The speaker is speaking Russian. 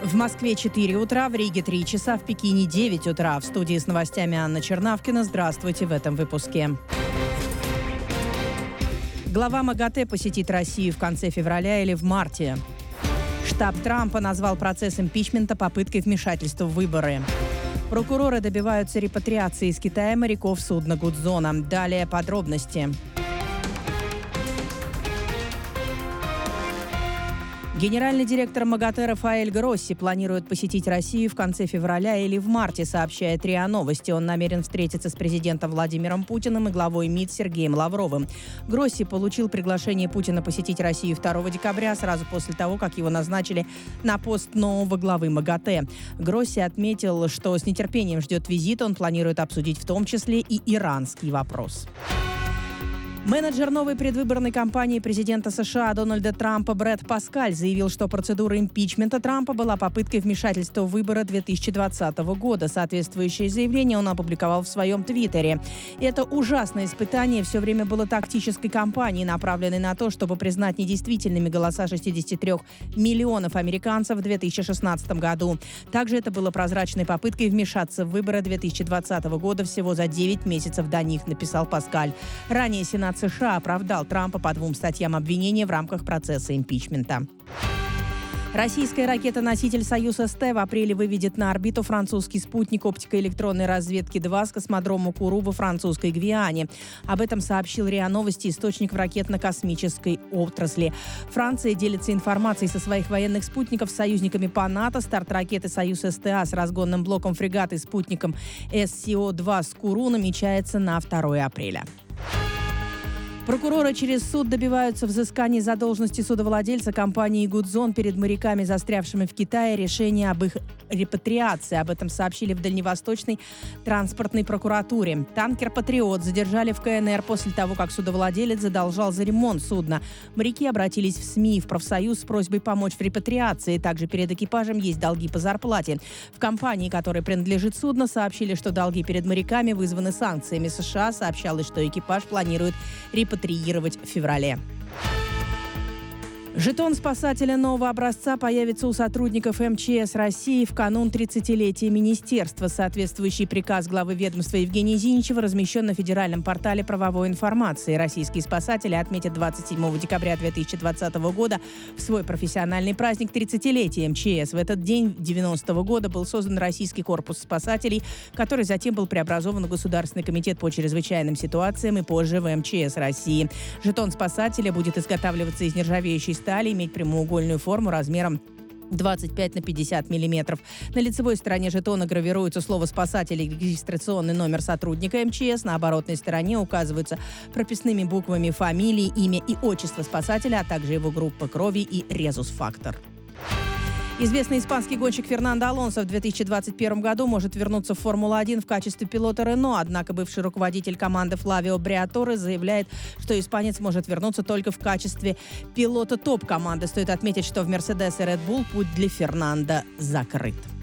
В Москве 4 утра, в Риге 3 часа, в Пекине 9 утра. В студии с новостями Анна Чернавкина. Здравствуйте в этом выпуске. Глава МАГАТЭ посетит Россию в конце февраля или в марте. Штаб Трампа назвал процесс импичмента попыткой вмешательства в выборы. Прокуроры добиваются репатриации из Китая моряков судна «Гудзона». Далее подробности. Генеральный директор МАГАТЭ Рафаэль Гросси планирует посетить Россию в конце февраля или в марте, сообщает РИА Новости. Он намерен встретиться с президентом Владимиром Путиным и главой МИД Сергеем Лавровым. Гросси получил приглашение Путина посетить Россию 2 декабря, сразу после того, как его назначили на пост нового главы МАГАТЭ. Гросси отметил, что с нетерпением ждет визит. Он планирует обсудить в том числе и иранский вопрос. Менеджер новой предвыборной кампании президента США Дональда Трампа Брэд Паскаль заявил, что процедура импичмента Трампа была попыткой вмешательства в выборы 2020 года. Соответствующее заявление он опубликовал в своем твиттере. Это ужасное испытание все время было тактической кампанией, направленной на то, чтобы признать недействительными голоса 63 миллионов американцев в 2016 году. Также это было прозрачной попыткой вмешаться в выборы 2020 года всего за 9 месяцев до них, написал Паскаль. Ранее Сенат США оправдал Трампа по 2 статьям обвинения в рамках процесса импичмента. Российская ракета-носитель «Союз-СТ» в апреле выведет на орбиту французский спутник оптико-электронной разведки-2 с космодрома Куру во французской Гвиане. Об этом сообщил РИА Новости источник в ракетно-космической отрасли. Франция делится информацией со своих военных спутников с союзниками по НАТО. Старт ракеты «Союз-СТА» с разгонным блоком фрегата и спутником ССО-2 с Куру намечается на 2 апреля. Прокуроры через суд добиваются взыскания задолженности судовладельца компании «Гудзон» перед моряками, застрявшими в Китае, решения об их репатриации. Об этом сообщили в Дальневосточной транспортной прокуратуре. Танкер «Патриот» задержали в КНР после того, как судовладелец задолжал за ремонт судна. Моряки обратились в СМИ и в профсоюз с просьбой помочь в репатриации. Также перед экипажем есть долги по зарплате. В компании, которой принадлежит судно, сообщили, что долги перед моряками вызваны санкциями США. Сообщалось, что экипаж планирует репатриировать в феврале. Жетон спасателя нового образца появится у сотрудников МЧС России в канун 30-летия министерства. Соответствующий приказ главы ведомства Евгения Зиничева размещен на федеральном портале правовой информации. Российские спасатели отметят 27 декабря 2020 года в свой профессиональный праздник 30-летия МЧС. В этот день 90-го года был создан Российский корпус спасателей, который затем был преобразован в Государственный комитет по чрезвычайным ситуациям и позже в МЧС России. Жетон спасателя будет изготавливаться из нержавеющей стали, иметь прямоугольную форму размером 25 на 50 миллиметров. На лицевой стороне жетона гравируется слово «спасатель» и регистрационный номер сотрудника МЧС. На оборотной стороне указываются прописными буквами фамилии, имя и отчество спасателя, а также его группа крови и резус-фактор. Известный испанский гонщик Фернандо Алонсо в 2021 году может вернуться в Формулу-1 в качестве пилота Рено, однако бывший руководитель команды Флавио Бриаторе заявляет, что испанец может вернуться только в качестве пилота топ-команды. Стоит отметить, что в Мерседес и Ред Булл путь для Фернандо закрыт.